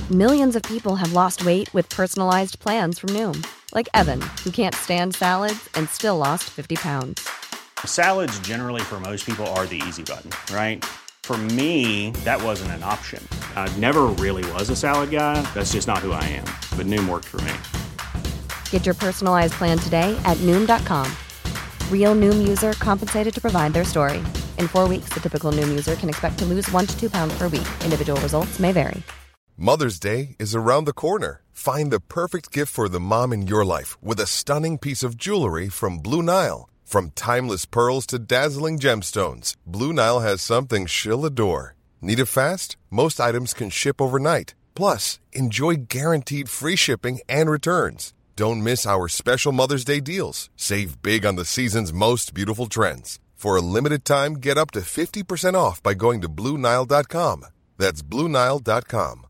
Millions of people have lost weight with personalized plans from Noom. Like Evan, who can't stand salads and still lost 50 pounds. Salads generally for most people are the easy button, right? For me, that wasn't an option. I never really was a salad guy. That's just not who I am. But Noom worked for me. Get your personalized plan today at Noom.com. Real Noom user compensated to provide their story. In 4 weeks, the typical Noom user can expect to lose 1 to 2 pounds per week. Individual results may vary. Mother's Day is around the corner. Find the perfect gift for the mom in your life with a stunning piece of jewelry from Blue Nile. From timeless pearls to dazzling gemstones, Blue Nile has something she'll adore. Need it fast? Most items can ship overnight. Plus, enjoy guaranteed free shipping and returns. Don't miss our special Mother's Day deals. Save big on the season's most beautiful trends. For a limited time, get up to 50% off by going to BlueNile.com. That's BlueNile.com.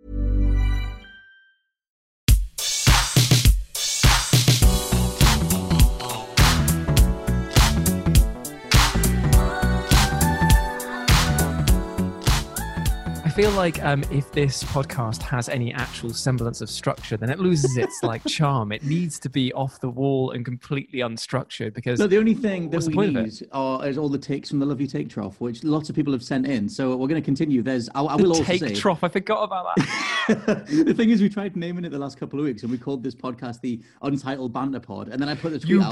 I feel like if this podcast has any actual semblance of structure, then it loses its charm. It needs to be off the wall and completely unstructured because... No, the only thing that we need is all the takes from the Love You Take Trough, which lots of people have sent in. So we're going to continue. I will also say... Take Trough, I forgot about that. The thing is, we tried naming it the last couple of weeks and we called this podcast the Untitled Banter Pod. And then I put the tweet out...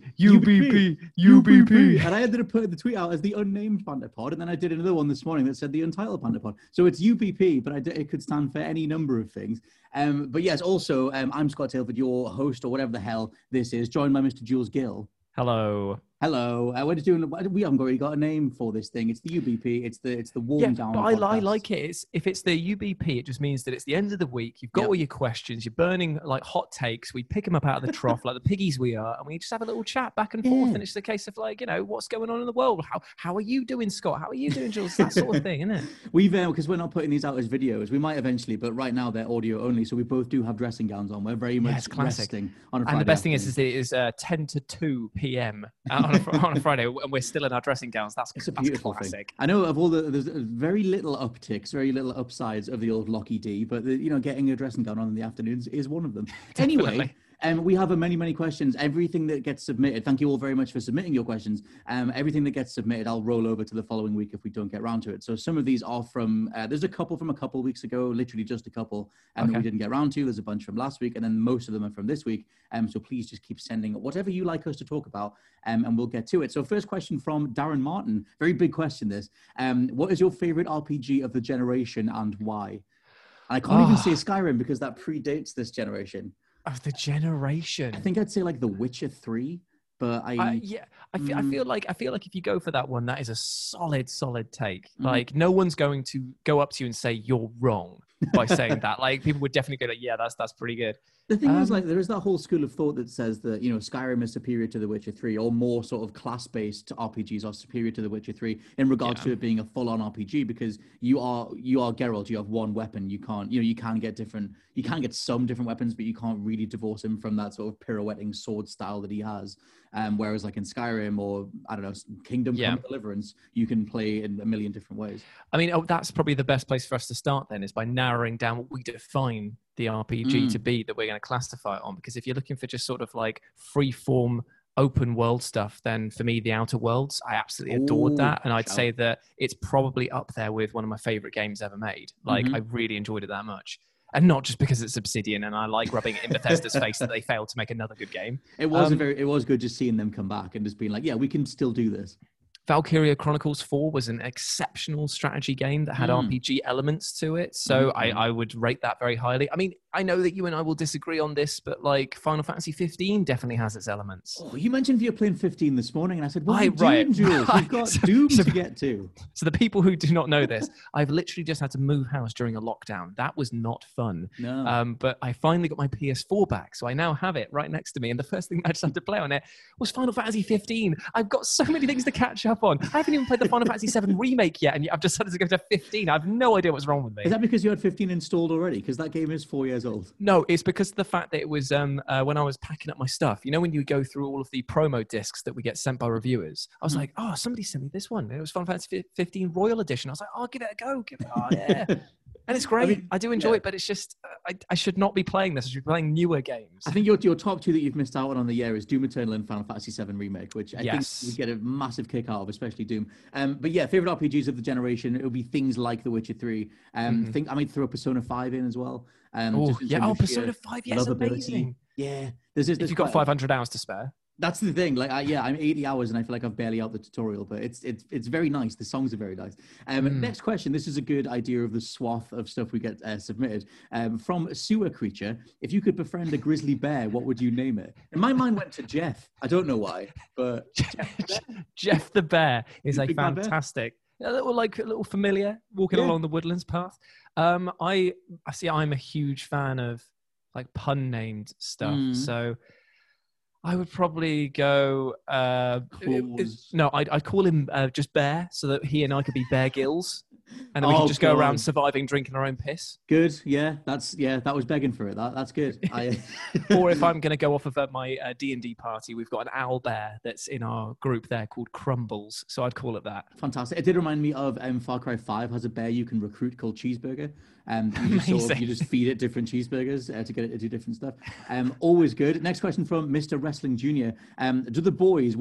UBP. And I ended up putting the tweet out as the Unnamed Banter Pod. And then I did another one this morning that said the Untitled Banter Pod. So it's UBP, but it could stand for any number of things. But yes, also, I'm Scott Tailford, your host, or whatever the hell this is, joined by Mr. Jules Gill. Hello. We're just doing. We haven't already got a name for this thing. It's the UBP. It's the warm down. But I like it. If it's the UBP, it just means that it's the end of the week. You've got all your questions. You're burning like hot takes. We pick them up out of the trough like the piggies we are, and we just have a little chat back and forth. And it's a case of what's going on in the world. How are you doing, Scott? How are you doing, Jules? That sort of thing, isn't it? We've because we're not putting these out as videos. We might eventually, but right now they're audio only. So we both do have dressing gowns on. We're very much resting on a Friday. And the best thing is it is 10 to 2 p.m. on a Friday. And we're still in our dressing gowns. That's a beautiful classic thing. I know there's very little upticks, very little upsides of the old Lockie D, but getting a dressing gown on in the afternoons is one of them. Anyway. We have many questions. Everything that gets submitted, thank you all very much for submitting your questions. Everything that gets submitted, I'll roll over to the following week if we don't get around to it. So some of these are from, there's a couple from a couple of weeks ago, literally just a couple that we didn't get around to. There's a bunch from last week, and then most of them are from this week. So please just keep sending whatever you like us to talk about, and we'll get to it. So first question from Darren Martin. Very big question, this. What is your favorite RPG of the generation and why? I can't even say Skyrim because that predates this generation. Of the generation, I think I'd say like The Witcher 3, but I feel like if you go for that one, that is a solid take. Like no one's going to go up to you and say you're wrong by saying that. Like people would definitely go like, yeah, that's pretty good. The thing is, there is that whole school of thought that says that, Skyrim is superior to The Witcher 3, or more sort of class-based RPGs are superior to The Witcher 3 in regards to it being a full-on RPG, because you are Geralt, you have one weapon. You can't, you can get some different weapons, but you can't really divorce him from that sort of pirouetting sword style that he has. Whereas like in Skyrim or, I don't know, Kingdom Come Deliverance, you can play in a million different ways. I mean, that's probably the best place for us to start then, is by narrowing down what we define the RPG to be that we're going to classify it on. Because if you're looking for just sort of like free form open world stuff, then for me, The Outer Worlds, I absolutely adored that. And I'd say that it's probably up there with one of my favorite games ever made. Like I really enjoyed it that much. And not just because it's Obsidian and I like rubbing it in Bethesda's face that they failed to make another good game. It was good just seeing them come back and just being like, yeah, we can still do this. Valkyria Chronicles 4 was an exceptional strategy game that had RPG elements to it. So I would rate that very highly. I mean, I know that you and I will disagree on this, but like Final Fantasy 15 definitely has its elements. Oh, you mentioned you're playing 15 this morning, and I said, what are you doing, Jules? We've got Doom to get to. So the people who do not know this, I've literally just had to move house during a lockdown. That was not fun. No. But I finally got my PS4 back, so I now have it right next to me. And the first thing I just had to play on it was Final Fantasy 15. I've got so many things to catch up on. I haven't even played the Final Fantasy 7 remake yet, and I've decided to go to 15. I have no idea what's wrong with me. Is that because you had 15 installed already? Because that game is 4 years old. No, it's because of the fact that it was when I was packing up my stuff. You know, when you go through all of the promo discs that we get sent by reviewers, I was like, oh, somebody sent me this one. It was Final Fantasy 15 Royal Edition. I was like, oh, give it a go. Oh, yeah. And it's great. I do enjoy it, but it's just I should not be playing this. I should be playing newer games. I think your top two that you've missed out on the year is Doom Eternal and Final Fantasy VII Remake, which I think we get a massive kick out of, especially Doom. But yeah, favorite RPGs of the generation, it would be things like The Witcher 3. I might throw Persona 5 in as well. Persona 5, yes, amazing. Yeah. If you've got 500 hours to spare. That's the thing. Like, I'm 80 hours and I feel like I've barely out the tutorial, but it's very nice. The songs are very nice. Next question. This is a good idea of the swath of stuff we get submitted. From Sewer Creature, if you could befriend a grizzly bear, what would you name it? And my mind went to Jeff. I don't know why, but Jeff the bear is a fantastic, a little familiar walking along the woodlands path. I'm a huge fan of like pun named stuff. So I would probably go. I'd call him just Bear, so that he and I could be Bear Gills, and then we can just go around surviving, drinking our own piss. Good, yeah, that was begging for it. That's good. Or if I'm going to go off of my D&D party, we've got an owl bear that's in our group there called Crumbles, so I'd call it that. Fantastic. It did remind me of Far Cry 5 has a bear you can recruit called Cheeseburger. You just feed it different cheeseburgers to get it to do different stuff. Always good. Next question from Mr. Wrestling Jr. Do the boys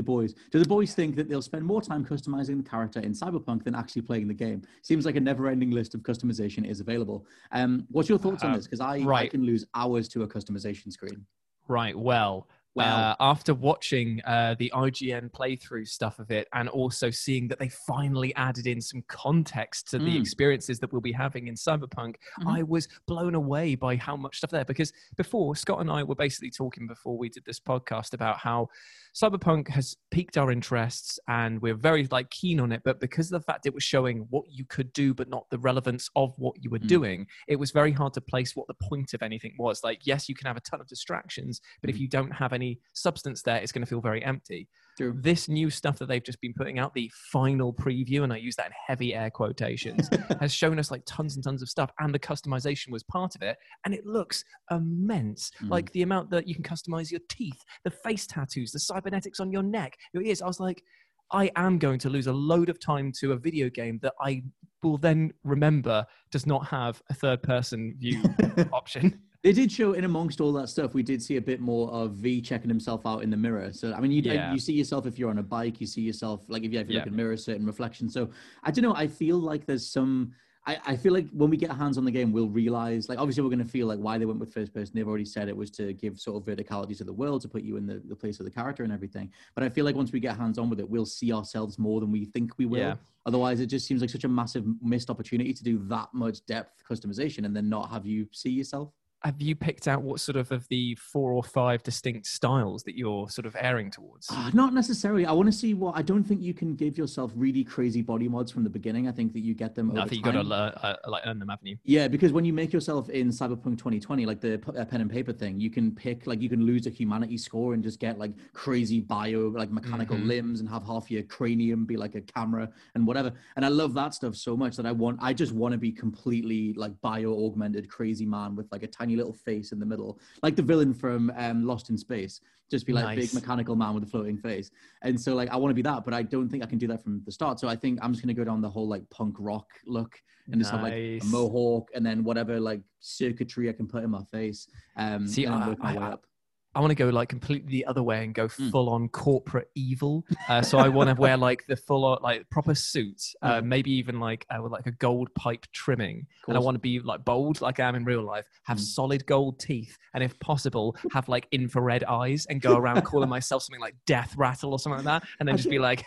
think that they'll spend more time customizing the character in Cyberpunk than actually playing the game? Seems like a never-ending list of customization is available. What's your thoughts on this? Because I can lose hours to a customization screen. Right. Well, after watching the IGN playthrough stuff of it, and also seeing that they finally added in some context to the experiences that we'll be having in Cyberpunk, I was blown away by how much stuff there. Because before, Scott and I were basically talking before we did this podcast about how Cyberpunk has piqued our interests and we're very keen on it, but because of the fact it was showing what you could do but not the relevance of what you were doing, it was very hard to place what the point of anything was. Like, yes, you can have a ton of distractions, but if you don't have any substance there, it's going to feel very empty. True. This new stuff that they've just been putting out, the final preview, and I use that in heavy air quotations, has shown us tons and tons of stuff, and the customization was part of it, and it looks immense. Like the amount that you can customize your teeth, the face tattoos, the cybernetics on your neck, your ears. I was like, I am going to lose a load of time to a video game that I will then remember does not have a third-person view option. They did show in amongst all that stuff, we did see a bit more of V checking himself out in the mirror. So, I mean, you see yourself if you're on a bike, you see yourself, if you look in the mirror, certain reflection. So, I don't know, I feel like there's some... I feel like when we get our hands on the game, we'll realize, obviously we're going to feel why they went with first person. They've already said it was to give sort of verticality to the world, to put you in the place of the character and everything. But I feel like once we get hands on with it, we'll see ourselves more than we think we will. Yeah. Otherwise, it just seems like such a massive missed opportunity to do that much depth customization and then not have you see yourself. Have you picked out what sort of the 4 or 5 distinct styles that you're sort of airing towards? Not necessarily. I want to see I don't think you can give yourself really crazy body mods from the beginning. I think that you get them over time. I think you got to earn them, haven't you? Yeah, because when you make yourself in Cyberpunk 2020, the pen and paper thing, you can pick, you can lose a humanity score and just get crazy bio, mechanical limbs and have half your cranium be a camera and whatever. And I love that stuff so much that I just want to be completely bio augmented crazy man with a tiny little face in the middle, like the villain from Lost in Space, just be big mechanical man with a floating face. And so I want to be that, but I don't think I can do that from the start. So I think I'm just going to go down the whole punk rock look and just have a mohawk and then whatever circuitry I can put in my face. See, and work my way up. I want to go completely the other way and go full on corporate evil. So I want to wear the full on proper suit, maybe even with a gold pipe trimming. And I want to be bold like I am in real life, have solid gold teeth, and if possible, have infrared eyes and go around calling myself something like Death Rattle or something like that, and then just be like.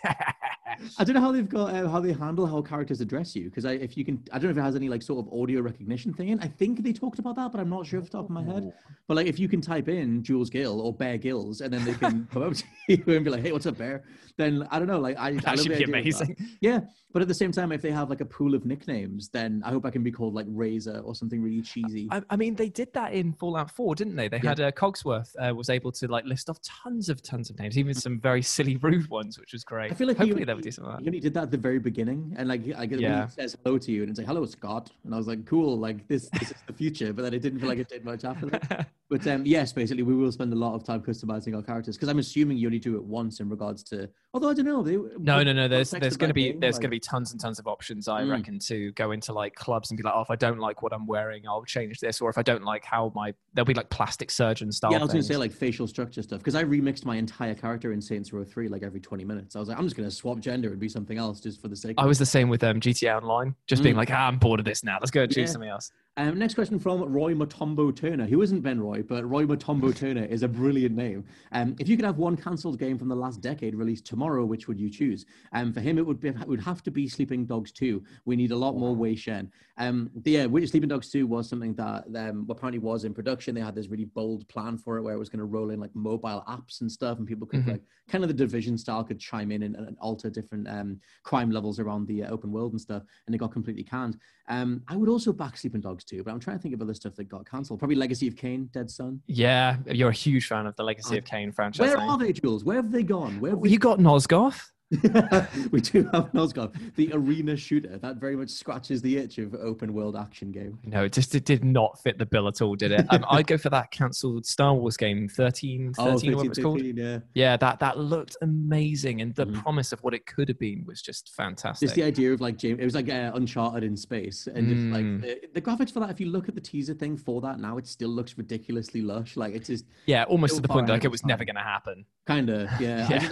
I don't know how they've got how they handle how characters address you, because I don't know if it has any sort of audio recognition thing in. I think they talked about that, but I'm not sure off the top of my head. But if you can type in Jules Gill or Bear Gills, and then they can come up to you and be like, "Hey, what's up, Bear?" Then I don't know. That should be amazing. Yeah, but at the same time, if they have a pool of nicknames, then I hope I can be called Razor or something really cheesy. I mean, they did that in Fallout 4, didn't they? They had Cogsworth was able to list off tons of names, even some very silly, rude ones, which was great. I feel like hopefully they would do something like that. He only did that at the very beginning, and when he says hello to you, and it's "Hello, Scott," and I was like, "Cool, this is the future," but then it didn't feel like it did much after that. But yes, basically, we will spend a lot of time customizing our characters because I'm assuming you only do it once in regards to. Although I don't know. No. There's going to be tons and tons of options. I reckon to go into like clubs and be like, oh, if I don't like what I'm wearing, I'll change this. Or if I don't like how there'll be like plastic surgeon style. Yeah, I was going to say like facial structure stuff because I remixed my entire character in Saints Row 3 like every 20 minutes. I was like, I'm just going to swap gender and be something else just for the sake. I was the same with GTA Online, just being like, I'm bored of this now. Let's go choose something else. Next question from Roy Matombo Turner, who isn't Ben Roy, but Roy Matombo Turner is a brilliant name. If you could have one cancelled game from the last decade released tomorrow, which would you choose? For him, it would have to be Sleeping Dogs 2. We need a lot more Wei Shen. Sleeping Dogs 2 was something that apparently was in production. They had this really bold plan for it where it was going to roll in like mobile apps and stuff, and people could like kind of the Division style could chime in and alter different crime levels around the open world and stuff, and it got completely canned. I would also back Sleeping Dogs 2, but I'm trying to think of other stuff that got cancelled. Probably Legacy of Kain, Dead Son. Yeah, you're a huge fan of the Legacy of Kain franchise. Where are they, Jules? Where have they gone? You got Nosgoth? We do have Nosgoth, the arena shooter that very much scratches the itch of open world action game. No, it did not fit the bill at all, did it? I'd go for that cancelled Star Wars game 13 or whatever it's called. Yeah, that looked amazing, and the promise of what it could have been was just fantastic. Just the idea of like it was like Uncharted in space, and just like the graphics for that. If you look at the teaser thing for that now, it still looks ridiculously lush. Like it's just almost to the point that like it was never going to happen. Kind of, yeah.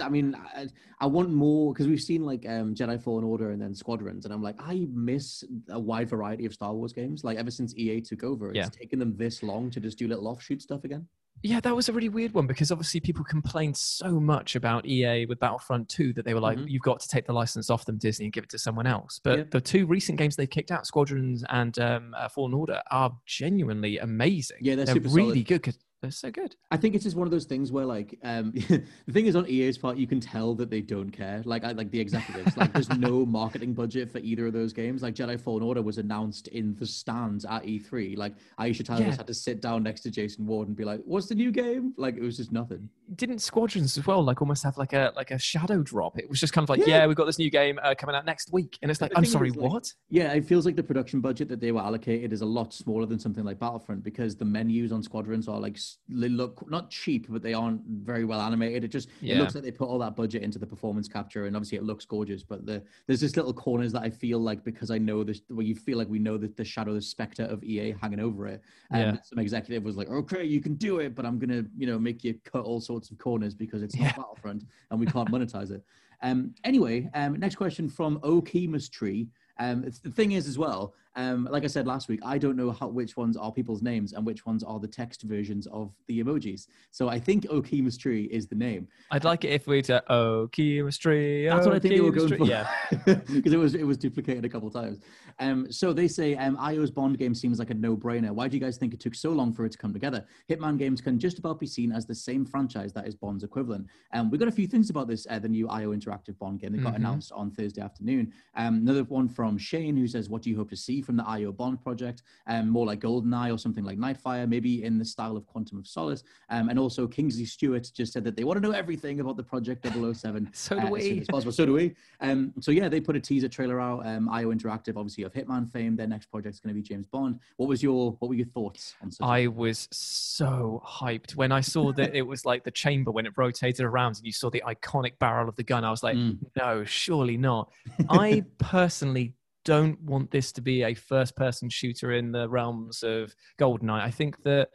I want more because we've seen like Jedi Fallen Order and then Squadrons, and I'm like, I miss a wide variety of Star Wars games. Like ever since EA took over, it's taken them this long to just do little offshoot stuff again. Yeah, that was a really weird one because obviously people complained so much about EA with Battlefront 2 that they were like, you've got to take the license off them, Disney, and give it to someone else. But the two recent games they've kicked out, Squadrons and Fallen Order, are genuinely amazing. Yeah, they're super really solid. good because they're so good. I think it's just one of those things where like the thing is on EA's part, you can tell that they don't care. Like the executives, like there's no marketing budget for either of those games. Like Jedi Fallen Order was announced in the stands at E3. Like Aisha Tyler had to sit down next to Jason Ward and be like, "What's the new game?" Like it was just nothing. Didn't Squadrons as well like almost have like a shadow drop? It was just kind of like, we've got this new game coming out next week, and it's like, I'm sorry, what? Yeah, it feels like the production budget that they were allocated is a lot smaller than something like Battlefront because the menus on Squadrons are like they look not cheap, but they aren't very well animated. It looks like they put all that budget into the performance capture, and obviously it looks gorgeous. But there's just little corners that I feel like because I know this, where you feel like we know that the shadow, the specter of EA hanging over it. And some executive was like, "Okay, you can do it, but I'm gonna make you cut all sorts of corners because it's not Battlefront and we can't monetize it." Anyway, next question from Okemus Tree. The thing is as well, like I said last week, I don't know which ones are people's names and which ones are the text versions of the emojis. So I think Okemus Tree is the name. I'd like it if we to Okemus Tree. That's what I think they were going for. Yeah, because it was duplicated a couple of times. So they say IO's Bond game seems like a no-brainer. Why do you guys think it took so long for it to come together? Hitman games can just about be seen as the same franchise that is Bond's equivalent. We got a few things about this, the new IO interactive Bond game that got announced on Thursday afternoon. Another one from Shane who says, what do you hope to see from the IO Bond project? More like GoldenEye or something like Nightfire, maybe in the style of Quantum of Solace. And also Kingsley Stewart just said that they want to know everything about the Project 007 so do we. as soon as possible. So do we. So yeah, they put a teaser trailer out. IO Interactive, obviously of Hitman fame. Their next project is going to be James Bond. What were your thoughts on such? I was so hyped when I saw that it was like the chamber when it rotated around and you saw the iconic barrel of the gun. I was like, no, surely not. I personally don't want this to be a first-person shooter in the realms of GoldenEye. I think that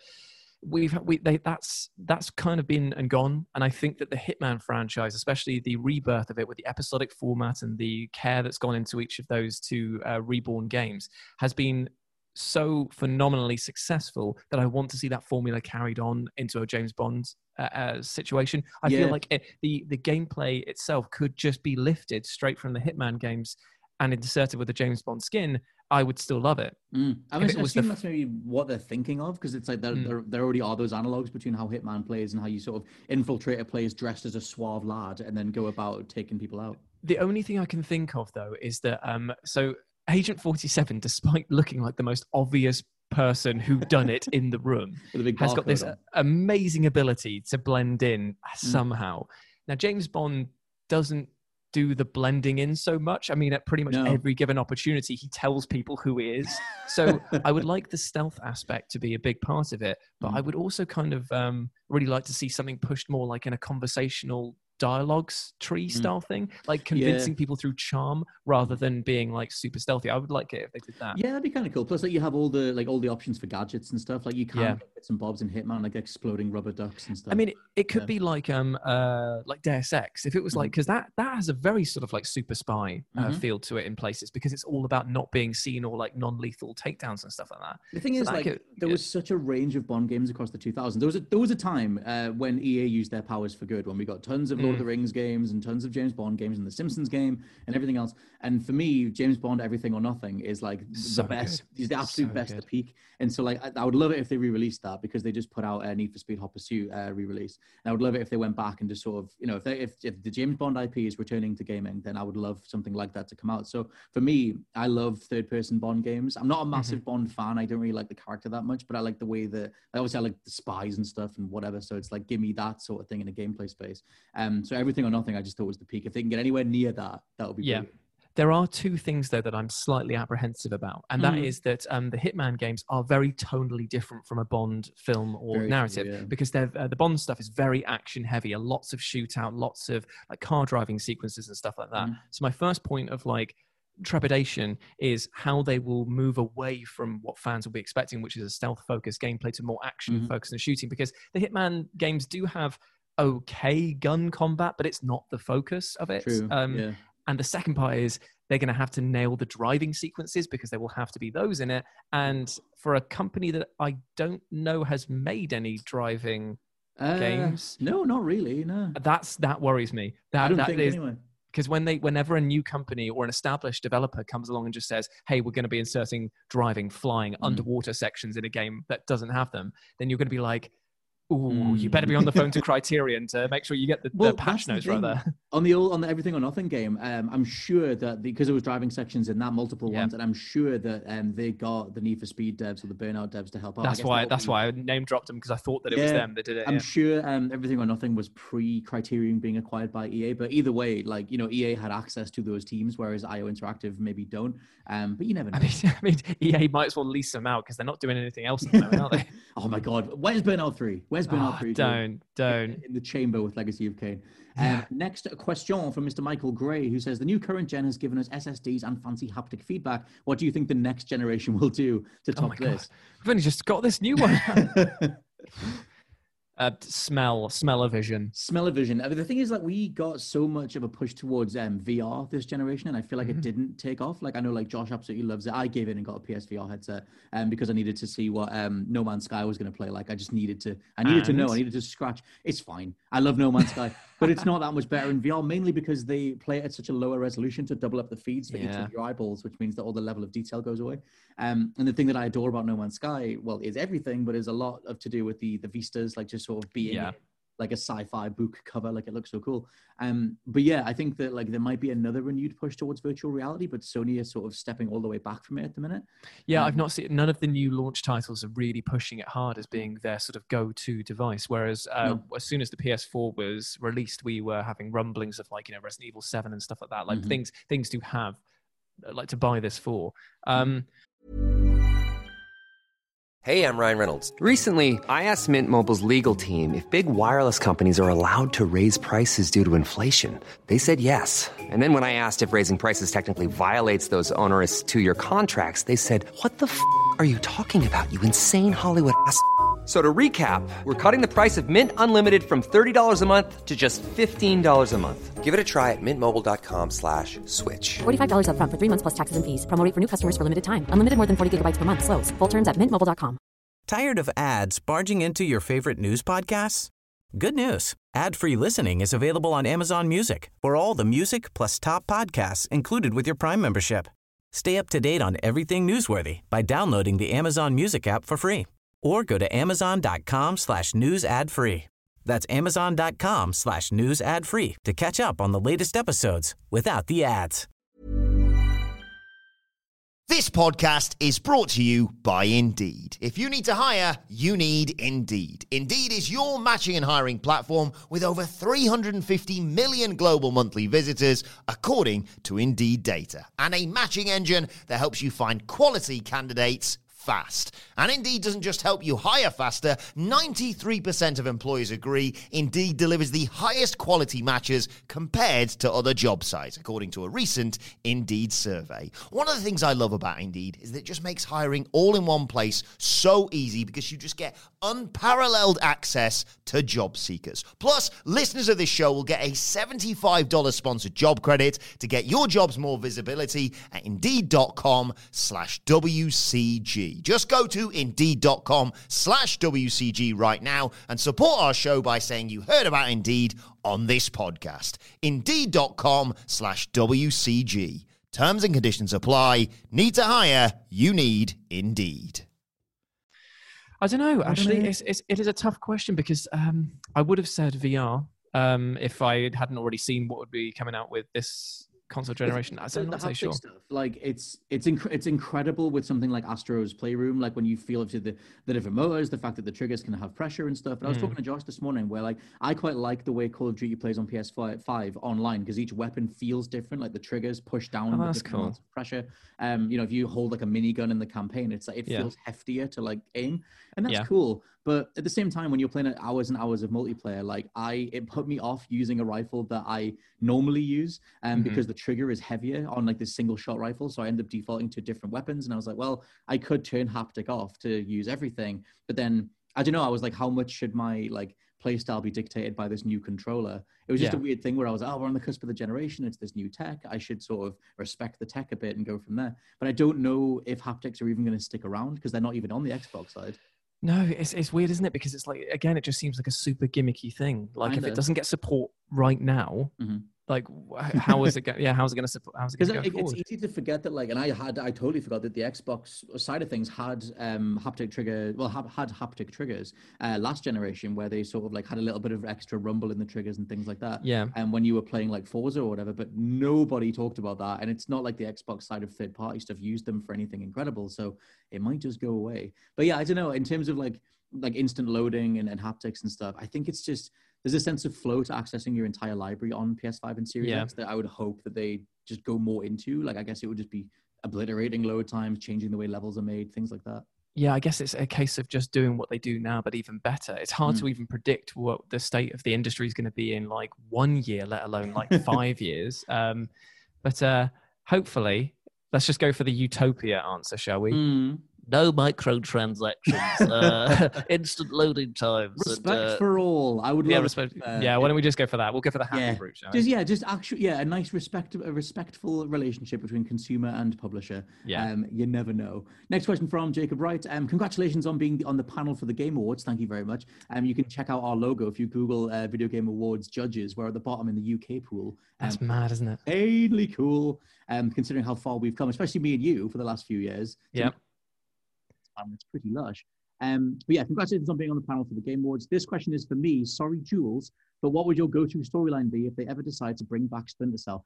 that's kind of been and gone, and I think that the Hitman franchise, especially the rebirth of it with the episodic format and the care that's gone into each of those two reborn games, has been so phenomenally successful that I want to see that formula carried on into a James Bond situation. I feel like the gameplay itself could just be lifted straight from the Hitman games and inserted with the James Bond skin. I would still love it. I assume that's maybe what they're thinking of, because it's like there already are those analogs between how Hitman plays and how you sort of infiltrator plays dressed as a suave lad and then go about taking people out. The only thing I can think of, though, is that so Agent 47, despite looking like the most obvious person who done it in the room, has got this amazing ability to blend in somehow. Now, James Bond doesn't do the blending in so much. I mean, at pretty much every given opportunity, he tells people who he is. So I would like the stealth aspect to be a big part of it, but I would also kind of really like to see something pushed more like in a conversational dialogues tree style thing, like convincing people through charm rather than being like super stealthy. I would like it if they did that. Yeah, that'd be kind of cool. Plus, like, you have all the options for gadgets and stuff. Like, you can get bits and bobs in Hitman, like exploding rubber ducks and stuff. I mean, it could be like Deus Ex, if it was like, because that has a very sort of like super spy feel to it in places, because it's all about not being seen or like non-lethal takedowns and stuff like that. The thing is, there was such a range of Bond games across the 2000s. There was a time when EA used their powers for good, when we got tons of Lord of the Rings games and tons of James Bond games and the Simpsons game and everything else. And for me, James Bond Everything or Nothing is like the best. He's the absolute best at peak. And so, like, I would love it if they re-released that, because they just put out a Need for Speed Hot Pursuit re-release. And I would love it if they went back and just sort of, you know, if the James Bond IP is returning to gaming, then I would love something like that to come out. So for me, I love third-person Bond games. I'm not a massive Bond fan. I don't really like the character that much, but I like the way that I like the spies and stuff and whatever. So it's like, give me that sort of thing in a gameplay space. So Everything or Nothing, I just thought was the peak. If they can get anywhere near that, that would be brilliant. There are two things, though, that I'm slightly apprehensive about. And that is that the Hitman games are very tonally different from a Bond film or narrative, because the Bond stuff is very action heavy, lots of shootout, lots of like car driving sequences and stuff like that. So my first point of like trepidation is how they will move away from what fans will be expecting, which is a stealth focused gameplay, to more action focused and shooting, because the Hitman games do have okay gun combat, but it's not the focus of it. And the second part is they're going to have to nail the driving sequences, because there will have to be those in it. And for a company that I don't know has made any driving games. No, not really, no. That worries me. I don't think anyway. Because whenever a new company or an established developer comes along and just says, hey, we're going to be inserting driving, flying, underwater sections in a game that doesn't have them, then you're going to be like, ooh, you better be on the phone to Criterion to make sure you get the patch notes right there. On the Everything or Nothing game, I'm sure that because there was driving sections in that, multiple ones, and I'm sure that they got the Need for Speed devs or the Burnout devs to help out. That's why I name dropped them, because I thought that it was them that did it. I'm sure Everything or Nothing was pre-Criterion being acquired by EA, but either way, like, you know, EA had access to those teams, whereas IO Interactive maybe don't. But you never know. I mean, EA might as well lease them out, because they're not doing anything else at the moment, are they? Oh my God, where's Burnout 3? Where's Burnout 3? Don't. In the chamber with Legacy of Kain. Next question from Mr. Michael Gray, who says, the new current gen has given us SSDs and fancy haptic feedback. What do you think the next generation will do to top this? God. We've only just got this new one. Smell-o-vision. Smell-o-vision. The thing is, like, we got so much of a push towards VR this generation, and I feel like it didn't take off. Like, I know, like, Josh absolutely loves it. I gave in and got a PSVR headset because I needed to see what No Man's Sky was going to play like. I needed to know. I needed to scratch. It's fine. I love No Man's Sky, but it's not that much better in VR, mainly because they play it at such a lower resolution to double up the feeds for each of your eyeballs, which means that all the level of detail goes away. And the thing that I adore about No Man's Sky, well, is everything, but is a lot of to do with the vistas, like just sort of being like a sci-fi book cover, like it looks so cool. But yeah, I think that like there might be another renewed push towards virtual reality, but Sony is sort of stepping all the way back from it at the minute. Yeah, I've not seen, none of the new launch titles are really pushing it hard as being their sort of go-to device. Whereas as soon as the PS4 was released, we were having rumblings of like, you know, Resident Evil 7 and stuff like that, like things to have, like to buy this for. Hey, I'm Ryan Reynolds. Recently, I asked Mint Mobile's legal team if big wireless companies are allowed to raise prices due to inflation. They said yes. And then when I asked if raising prices technically violates those onerous 2-year contracts, they said, what the f*** are you talking about, you insane Hollywood ass f- So to recap, we're cutting the price of Mint Unlimited from $30 a month to just $15 a month. Give it a try at mintmobile.com/switch. $45 up front for 3 months plus taxes and fees. Promo rate for new customers for limited time. Unlimited more than 40 gigabytes per month. Slows full terms at mintmobile.com. Tired of ads barging into your favorite news podcasts? Good news. Ad-free listening is available on Amazon Music for all the music plus top podcasts included with your Prime membership. Stay up to date on everything newsworthy by downloading the Amazon Music app for free. Or go to amazon.com/news ad free. That's amazon.com/news ad free to catch up on the latest episodes without the ads. This podcast is brought to you by Indeed. If you need to hire, you need Indeed. Indeed is your matching and hiring platform with over 350 million global monthly visitors, according to Indeed data, and a matching engine that helps you find quality candidates fast. And Indeed doesn't just help you hire faster. 93% of employers agree Indeed delivers the highest quality matches compared to other job sites, according to a recent Indeed survey. One of the things I love about Indeed is that it just makes hiring all in one place so easy because you just get unparalleled access to job seekers. Plus, listeners of this show will get a $75 sponsored job credit to get your jobs more visibility at Indeed.com/WCG. Just go to Indeed.com/WCG right now and support our show by saying you heard about Indeed on this podcast. Indeed.com/WCG. Terms and conditions apply. Need to hire? You need Indeed. I don't know. Actually, it is a tough question because I would have said VR if I hadn't already seen what would be coming out with this console generation. I'm not so sure. Stuff, like it's incredible with something like Astro's Playroom. Like when you feel the different motors, the fact that the triggers can have pressure and stuff. And I was talking to Josh this morning, where like I quite like the way Call of Duty plays on PS5 online because each weapon feels different. Like the triggers push down with different amounts of pressure. If you hold like a minigun in the campaign, it's like it feels heftier to like aim, and that's cool. But at the same time, when you're playing hours and hours of multiplayer, like it put me off using a rifle that I normally use, because the trigger is heavier on like this single shot rifle. So I ended up defaulting to different weapons, and I was like, well, I could turn haptic off to use everything, but then I don't know. I was like, how much should my like playstyle be dictated by this new controller? It was just a weird thing where I was, we're on the cusp of the generation. It's this new tech. I should sort of respect the tech a bit and go from there. But I don't know if haptics are even going to stick around because they're not even on the Xbox side. No, it's weird, isn't it? Because it's like, again, it just seems like a super gimmicky thing. Like if it doesn't get support right now, like how is it going? Yeah, how's it going to support? How's it going to go forward? It's easy to forget that, like, and I totally forgot that the Xbox side of things had haptic triggers last generation, where they sort of like had a little bit of extra rumble in the triggers and things like that. Yeah. And when you were playing like Forza or whatever, but nobody talked about that, and it's not like the Xbox side of third party stuff used them for anything incredible, so it might just go away. But yeah, I don't know. In terms of like instant loading and haptics and stuff, I think it's just there's a sense of flow to accessing your entire library on PS5 and Series X that I would hope that they just go more into. Like, I guess it would just be obliterating load times, changing the way levels are made, things like that. Yeah, I guess it's a case of just doing what they do now, but even better. It's hard to even predict what the state of the industry is going to be in like 1 year, let alone like 5 years. But hopefully, let's just go for the utopia answer, shall we? No microtransactions, instant loading times. Respect for all. I would love respect. Why don't we just go for that? We'll go for the happy route, shall we? A nice respectful relationship between consumer and publisher. Yeah. You never know. Next question from Jacob Wright. Congratulations on being on the panel for the Game Awards. Thank you very much. You can check out our logo if you Google Video Game Awards judges. We're at the bottom in the UK pool. That's mad, isn't it? Insanely cool. Considering how far we've come, especially me and you for the last few years. Yeah. It's pretty lush. But yeah, congratulations on being on the panel for the Game Awards. This question is for me. Sorry, Jules, but what would your go-to storyline be if they ever decide to bring back Splinter Cell?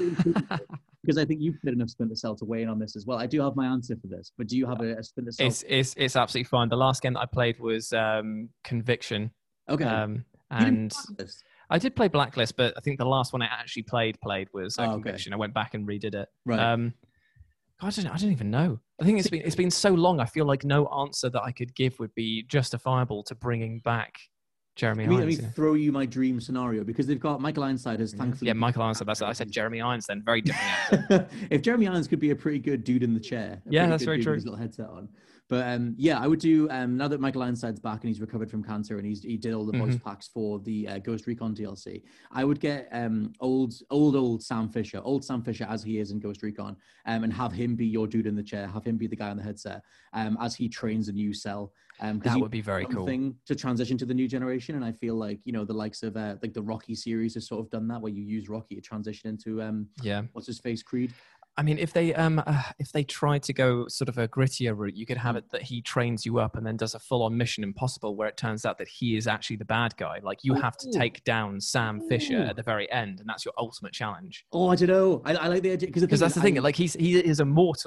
Because I think you've played enough Splinter Cell to weigh in on this as well. I do have my answer for this, but do you have a Splinter Cell? It's absolutely fine. The last game that I played was Conviction. Okay. And I did play Blacklist, but I think the last one I actually played was Conviction. I went back and redid it. Right. I don't even know. I think it's been so long. I feel like no answer that I could give would be justifiable to bringing back Jeremy Irons. Let me throw you my dream scenario, because they've got Michael Ironside has thankfully... Yeah, Michael Ironside. That's what I said. Jeremy Irons then. Very different answer. If Jeremy Irons could be a pretty good dude in the chair. Yeah, that's very true. With his little headset on. But I would do, now that Michael Ironside's back and he's recovered from cancer and he did all the voice packs for the Ghost Recon DLC, I would get old Sam Fisher as he is in Ghost Recon, and have him be your dude in the chair, have him be the guy on the headset as he trains a new cell. That would be very cool. To transition to the new generation, and I feel like, you know, the likes of like the Rocky series has sort of done that, where you use Rocky to transition into what's his face, Creed. I mean, if they tried to go sort of a grittier route, you could have it that he trains you up and then does a full-on Mission Impossible where it turns out that he is actually the bad guy. Like, you have to take down Sam Fisher at the very end, and that's your ultimate challenge. Oh, I don't know. I like the idea, because that's the thing. Like, he is immortal,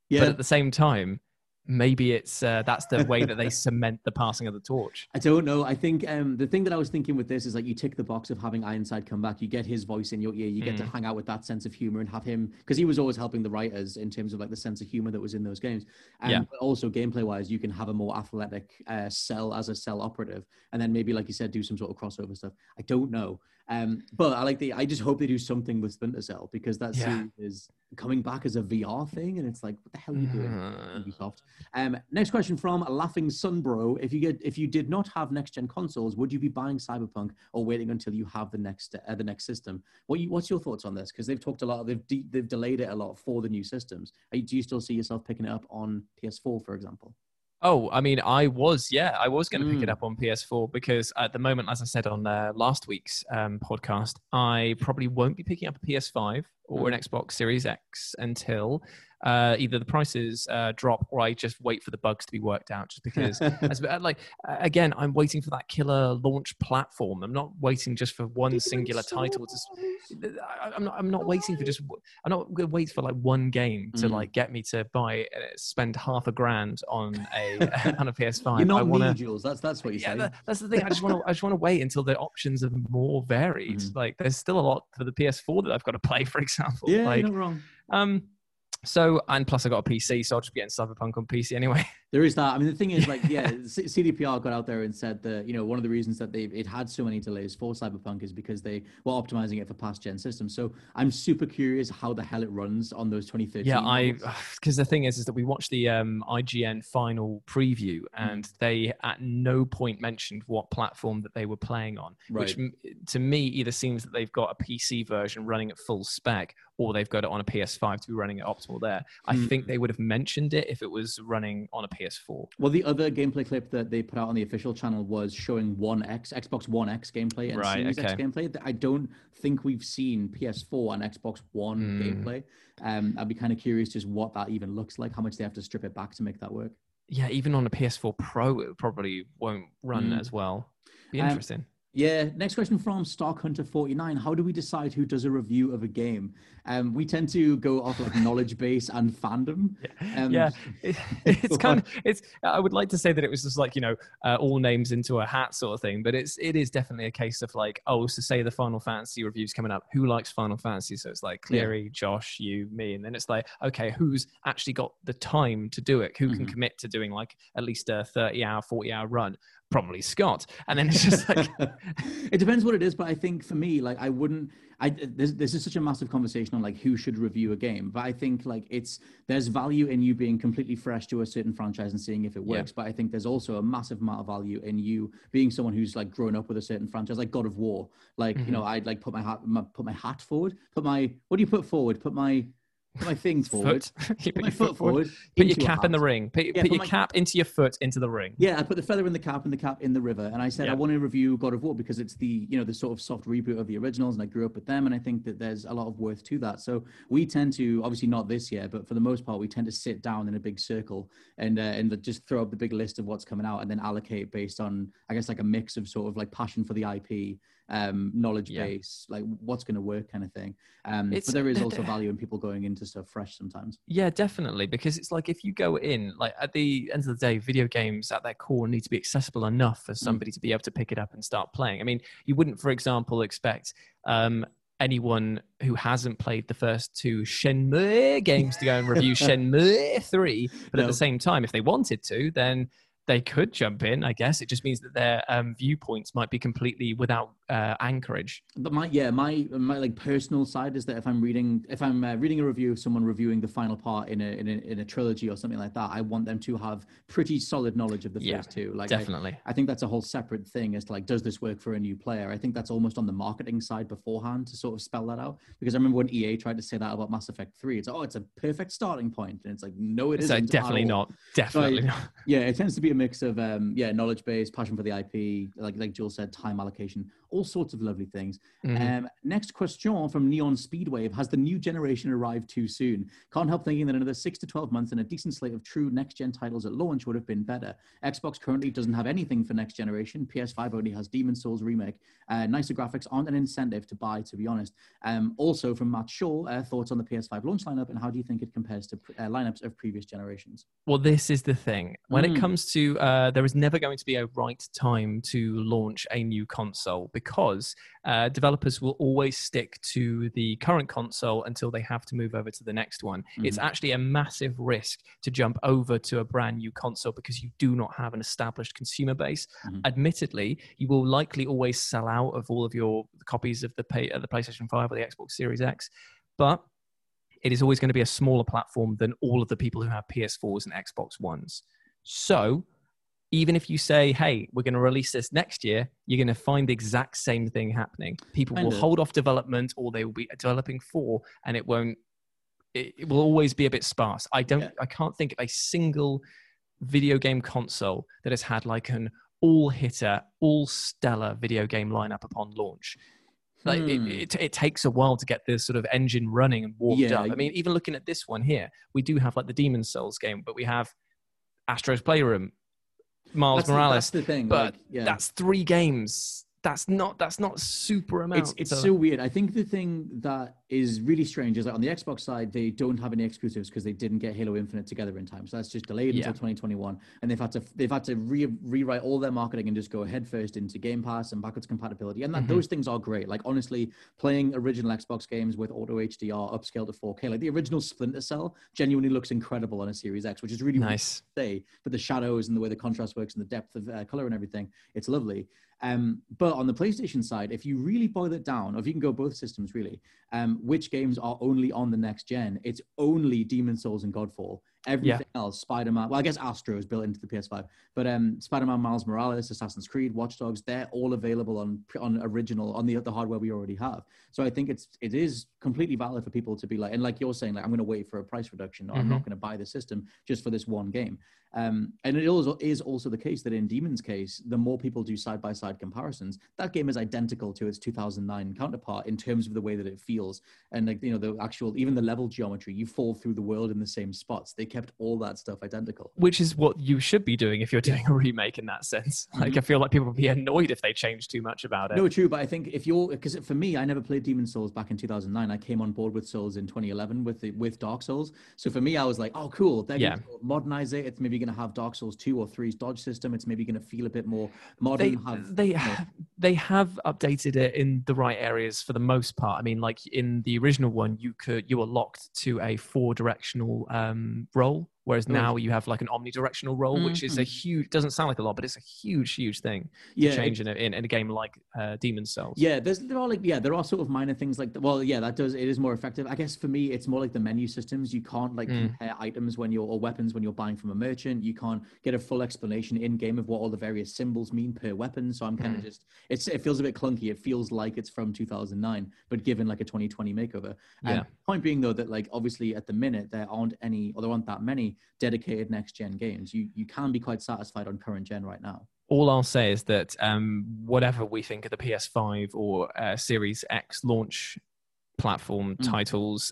But at the same time, maybe it's that's the way that they cement the passing of the torch. I don't know. I think the thing that I was thinking with this is like you tick the box of having Ironside come back. You get his voice in your ear. You get to hang out with that sense of humor and have him, because he was always helping the writers in terms of like the sense of humor that was in those games. But also gameplay wise, you can have a more athletic Cell as a Cell operative, and then maybe, like you said, do some sort of crossover stuff. I don't know. But I just hope they do something with Splinter Cell, because that series is coming back as a VR thing, and it's like, what the hell are you doing, Ubisoft? Next question from Laughing Sunbro: If you did not have next gen consoles, would you be buying Cyberpunk or waiting until you have the next system? What's your thoughts on this? Because they've talked a lot, they've delayed it a lot for the new systems. Do you still see yourself picking it up on PS4, for example? Oh, I mean, I was going to pick it up on PS4, because at the moment, as I said on last week's podcast, I probably won't be picking up a PS5 or an Xbox Series X until either the prices drop, or I just wait for the bugs to be worked out, just because again, I'm waiting for that killer launch platform. I'm not waiting just for one singular title. I'm not waiting for I'm not going to wait for like one game to like get me to spend $500,000 on a PS5. You're not Jules. That's what you say. That's the thing. I just want to wait until the options are more varied. Like, there's still a lot for the PS4 that I've got to play, for example. Yeah, like, you're not wrong. So, and plus I got a PC, so I'll just be getting Cyberpunk on PC anyway. There is that. I mean, the thing is, like, CDPR got out there and said that, one of the reasons that it had so many delays for Cyberpunk is because they were optimizing it for past gen systems. So I'm super curious how the hell it runs on those 2013. Yeah, because the thing is that we watched the IGN final preview, and they at no point mentioned what platform that they were playing on, which to me either seems that they've got a PC version running at full spec, or they've got it on a PS5 to be running at optimal there. I think they would have mentioned it if it was running on a PS4. Well, the other gameplay clip that they put out on the official channel was showing Xbox One X gameplay and Series X gameplay. I don't think we've seen PS4 and Xbox One gameplay. I'd be kind of curious just what that even looks like, how much they have to strip it back to make that work. Yeah, even on a PS4 Pro, it probably won't run as well. Be interesting. Yeah, next question from Stark Hunter 49. How do we decide who does a review of a game? We tend to go off like knowledge base and fandom. It's kind of, I would like to say that it was just like, all names into a hat sort of thing, but it is definitely a case of like, so say the Final Fantasy review's coming up, who likes Final Fantasy? So it's like Cleary, Josh, you, me, and then it's like, okay, who's actually got the time to do it? Who can commit to doing like at least a 30-hour, 40-hour run? Probably Scott. And then it's just like it depends what it is, but I think for me, like, this is such a massive conversation on like who should review a game, but I think like there's value in you being completely fresh to a certain franchise and seeing if it works, but I think there's also a massive amount of value in you being someone who's like grown up with a certain franchise, like God of War. Like I'd like put my hat forward, what do you put forward? Put my thing forward. Put my foot forward. Put your cap in the ring. Put your cap into your foot into the ring. Yeah, I put the feather in the cap and the cap in the river. And I said, I want to review God of War because it's the, the sort of soft reboot of the originals, and I grew up with them. And I think that there's a lot of worth to that. So we tend to, obviously not this year, but for the most part, we tend to sit down in a big circle and just throw up the big list of what's coming out and then allocate based on, I guess, like a mix of sort of like passion for the IP, knowledge base, like what's going to work kind of thing. But there is also value in people going into stuff fresh sometimes. Yeah, definitely. Because it's like, if you go in, like at the end of the day, video games at their core need to be accessible enough for somebody to be able to pick it up and start playing. I mean, you wouldn't, for example, expect anyone who hasn't played the first two Shenmue games to go and review Shenmue 3, but at the same time, if they wanted to, then they could jump in, I guess. It just means that their viewpoints might be completely without anchorage. But my like personal side is that if I'm reading a review of someone reviewing the final part in a trilogy or something like that, I want them to have pretty solid knowledge of the first two. Like, definitely. I think that's a whole separate thing as to like, does this work for a new player? I think that's almost on the marketing side beforehand to sort of spell that out. Because I remember when EA tried to say that about Mass Effect 3, it's like, it's a perfect starting point, and it's like, no, it isn't. Definitely not. Definitely not. Yeah, it tends to be a mix of knowledge base, passion for the IP, like Jules said, time allocation, all sorts of lovely things. Mm-hmm. Next question from Neon Speedwave. Has the new generation arrived too soon? Can't help thinking that another 6 to 12 months and a decent slate of true next-gen titles at launch would have been better. Xbox currently doesn't have anything for next generation. PS5 only has Demon's Souls Remake. Nicer graphics aren't an incentive to buy, to be honest. Also from Matt Shaw, thoughts on the PS5 launch lineup, and how do you think it compares to lineups of previous generations? Well, this is the thing. When it comes to, there is never going to be a right time to launch a new console, because developers will always stick to the current console until they have to move over to the next one. It's actually a massive risk to jump over to a brand new console because you do not have an established consumer base. Admittedly, you will likely always sell out of all of your copies of the PlayStation 5 or the Xbox Series X, but it is always going to be a smaller platform than all of the people who have PS4s and Xbox Ones. So even if you say, hey, we're going to release this next year, you're going to find the exact same thing happening. People will hold off development, or they will be developing for, and it will always be a bit sparse. I can't think of a single video game console that has had like an all-hitter, all-stellar video game lineup upon launch. Like it takes a while to get this sort of engine running and warmed up. I mean, even looking at this one here, we do have like the Demon's Souls game, but we have Astro's Playroom, Miles Morales. That's the thing. But that's 3 games. That's not super amount. It's so weird. I think the thing that is really strange is that on the Xbox side, they don't have any exclusives because they didn't get Halo Infinite together in time. So that's just delayed until 2021, and they've had to rewrite all their marketing and just go headfirst into Game Pass and backwards compatibility. And those things are great. Like honestly, playing original Xbox games with auto HDR upscale to 4K, like the original Splinter Cell, genuinely looks incredible on a Series X, which is really nice. But the shadows and the way the contrast works and the depth of color and everything, it's lovely. But on the PlayStation side, if you really boil it down, or if you can go both systems really, which games are only on the next gen, it's only Demon's Souls and Godfall. Everything else, Spider-Man, well, I guess Astro is built into the PS5, but Spider-Man, Miles Morales, Assassin's Creed, Watch Dogs, they're all available on the hardware we already have. So I think it is completely valid for people to be like, and like you're saying, like I'm going to wait for a price reduction, or I'm not going to buy the system just for this one game. And it is also the case that in Demon's case, the more people do side-by-side comparisons, that game is identical to its 2009 counterpart in terms of the way that it feels. And like, the actual, even the level geometry, you fall through the world in the same spots. They kept all that stuff identical. Which is what you should be doing if you're doing a remake in that sense. Like, I feel like people would be annoyed if they change too much about it. No, true. But I think because for me, I never played Demon's Souls back in 2009. I came on board with Souls in 2011 with Dark Souls. So for me, I was like, oh, cool. They're going to modernize it. It's maybe going to have Dark Souls 2 or 3's dodge system. It's maybe going to feel a bit more modern. They have updated it in the right areas for the most part. I mean, like in the original one, you were locked to a 4-directional role. Whereas now you have like an omnidirectional role, which is doesn't sound like a lot, but it's a huge thing to change in a game like Demon's Souls. Yeah, there are sort of minor things like that. Well, yeah, it is more effective. I guess for me, it's more like the menu systems. You can't like compare items or weapons when you're buying from a merchant. You can't get a full explanation in game of what all the various symbols mean per weapon. So I'm kind of just, it feels a bit clunky. It feels like it's from 2009, but given like a 2020 makeover. Point being though, that like obviously at the minute there aren't that many dedicated next gen games. You can be quite satisfied on current gen right now. All I'll say is that whatever we think of the PS5 or Series X launch platform titles,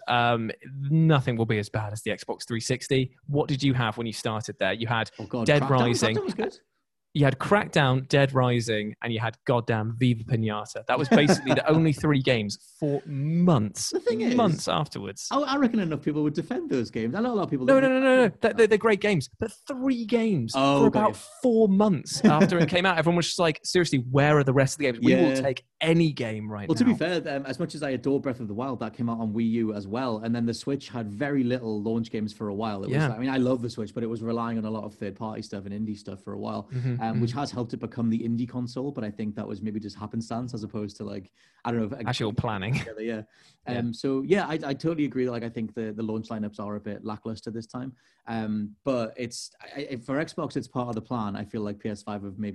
nothing will be as bad as the Xbox 360. What did you have when you started there? You had Dead Rising. Crackdown was good. You had Crackdown, Dead Rising, and you had goddamn Viva Pinata. That was basically the only 3 games for months. The thing is, months afterwards. I reckon enough people would defend those games. I know a lot of people. No. They're great games, but 3 games for about 4 months after it came out. Everyone was just like, seriously, where are the rest of the games? We will take any game right now. Well, to be fair, as much as I adore Breath of the Wild, that came out on Wii U as well, and then the Switch had very little launch games for a while. It was, I mean, I love the Switch, but it was relying on a lot of third-party stuff and indie stuff for a while, which has helped it become the indie console. But I think that was maybe just happenstance as opposed to like, I don't know, actual planning. So yeah, I totally agree. Like I think the launch lineups are a bit lackluster this time. But it's for Xbox, it's part of the plan. I feel like PS5 have maybe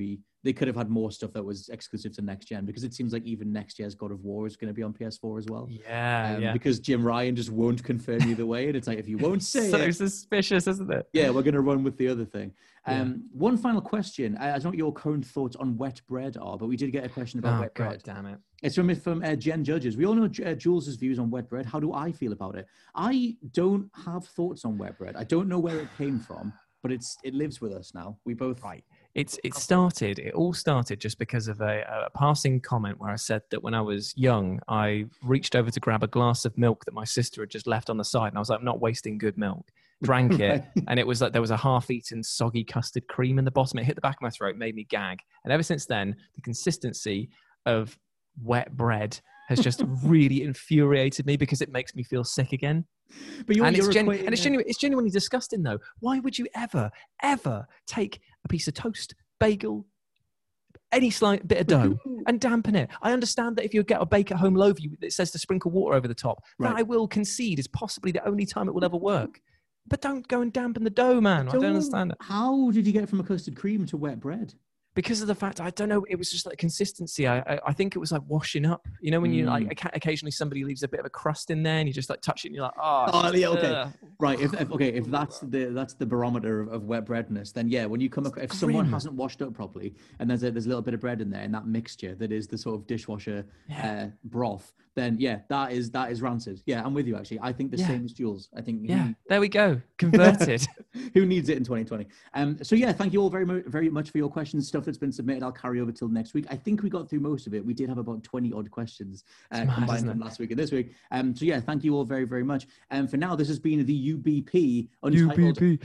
they could have had more stuff that was exclusive to next gen, because it seems like even next year's God of War is going to be on PS4 as well. Yeah. Because Jim Ryan just won't confirm either way, and it's like, if you won't say so it, suspicious, isn't it? Yeah, we're going to run with the other thing. One final question. I don't know what your current thoughts on wet bread are, but we did get a question about wet bread. Damn it. It's from Jen Judges. We all know Jules' views on wet bread. How do I feel about it? I don't have thoughts on wet bread. I don't know where it came from, but it lives with us now. We both... Right. It all started just because of a passing comment where I said that when I was young, I reached over to grab a glass of milk that my sister had just left on the side. And I was like, I'm not wasting good milk. Drank it. And it was like there was a half-eaten soggy custard cream in the bottom. It hit the back of my throat, made me gag. And ever since then, the consistency of wet bread has just really infuriated me because it makes me feel sick again. But it's genuinely disgusting, though. Why would you ever take a piece of toast, bagel, any slight bit of dough and dampen it? I understand that if you get a bake-at-home loaf, it says to sprinkle water over the top. Right. That I will concede is possibly the only time it will ever work. But don't go and dampen the dough, man. I don't understand it. How did you get from a custard cream to wet bread? Because of the fact, I don't know, it was just like consistency. I think it was like washing up. You know, when you like occasionally somebody leaves a bit of a crust in there and you just like touch it and you're like, yeah, okay. Right. If that's the barometer of wet breadness, then yeah, when you come across, if someone hasn't washed up properly and there's a little bit of bread in there and that mixture that is the sort of dishwasher broth, then yeah, that is rancid. Yeah, I'm with you actually. I think the same as Jules. I think there we go. Converted. Who needs it in 2020? So yeah, thank you all very much for your questions. Stuff that's been submitted, I'll carry over till next week. I think we got through most of it. We did have about 20 odd questions combined from last week and this week. So yeah, thank you all very, very much. And for now, this has been the UBP. UBP.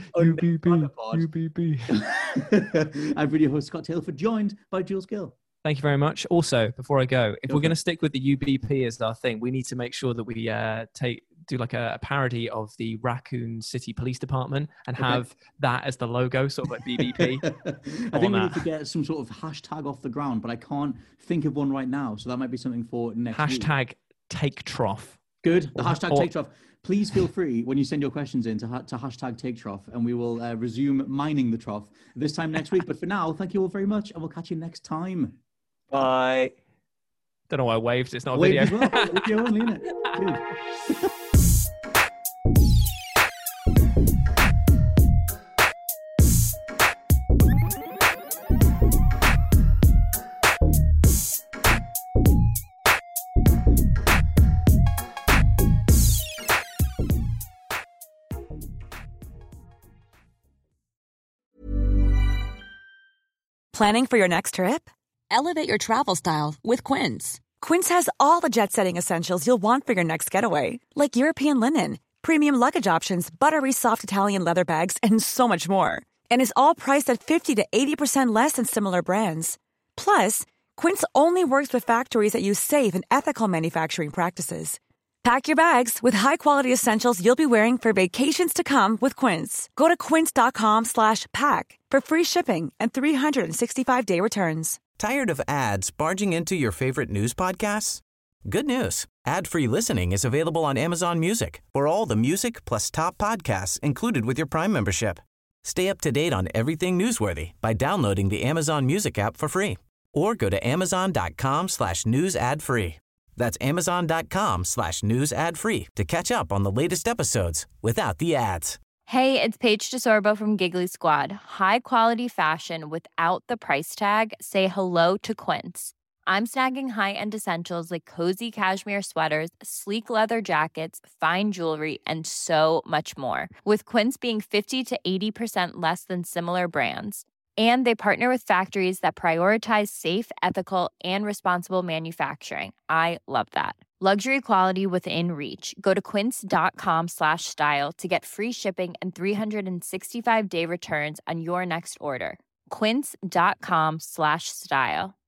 I've been your host, Scott Tailford, joined by Jules Gill. Thank you very much. Also, before I go, if we're going to stick with the UBP as our thing, we need to make sure that we do like a parody of the Raccoon City Police Department and have that as the logo, sort of like BBP. I think we need to get some sort of hashtag off the ground, but I can't think of one right now. So that might be something for next week. Hashtag Take Trough. Good. The hashtag Take Trough. Please feel free when you send your questions in to hashtag Take Trough, and we will resume mining the trough this time next week. But for now, thank you all very much, and we'll catch you next time. Bye. Don't know why I waved. It's not a video. As well. Video only, isn't it? Good. Planning for your next trip? Elevate your travel style with Quince. Quince has all the jet-setting essentials you'll want for your next getaway, like European linen, premium luggage options, buttery soft Italian leather bags, and so much more. And is all priced at 50 to 80% less than similar brands. Plus, Quince only works with factories that use safe and ethical manufacturing practices. Pack your bags with high-quality essentials you'll be wearing for vacations to come with Quince. Go to quince.com/pack for free shipping and 365-day returns. Tired of ads barging into your favorite news podcasts? Good news. Ad-free listening is available on Amazon Music for all the music plus top podcasts included with your Prime membership. Stay up to date on everything newsworthy by downloading the Amazon Music app for free or go to amazon.com/news ad free. That's amazon.com/news ad free to catch up on the latest episodes without the ads. Hey, it's Paige DeSorbo from Giggly Squad. High quality fashion without the price tag. Say hello to Quince. I'm snagging high-end essentials like cozy cashmere sweaters, sleek leather jackets, fine jewelry, and so much more. With Quince being 50 to 80% less than similar brands. And they partner with factories that prioritize safe, ethical, and responsible manufacturing. I love that. Luxury quality within reach. Go to quince.com/style to get free shipping and 365-day returns on your next order. Quince.com/style.